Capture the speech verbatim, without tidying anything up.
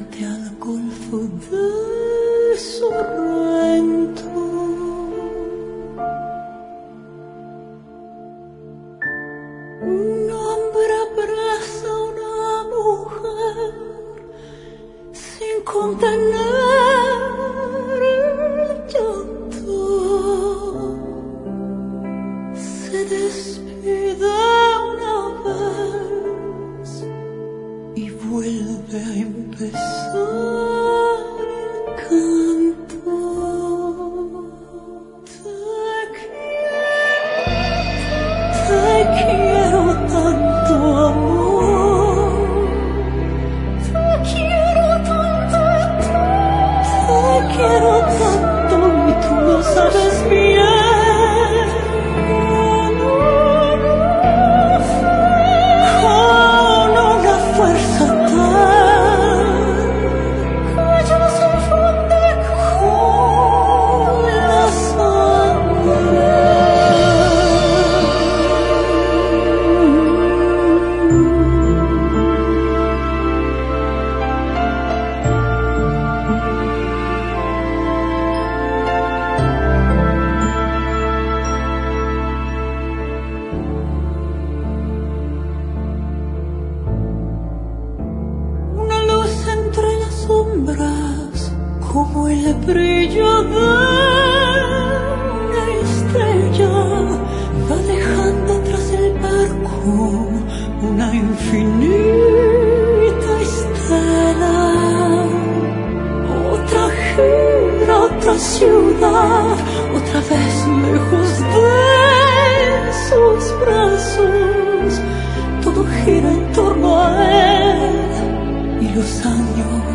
frente al golfo de Sorrento. Un hombre abraza a una mujer sin contener el llanto. Se despide una vez y vuelve a empezar el canto. Te quiero tanto, amor. Te quiero tanto, te quiero tanto y tú lo sabes bien. Como el brillo de una estrella va dejando tras el barco una infinita estela. Otra gira, otra ciudad, otra vez lejos de sus brazos. Todo gira en torno a él y los años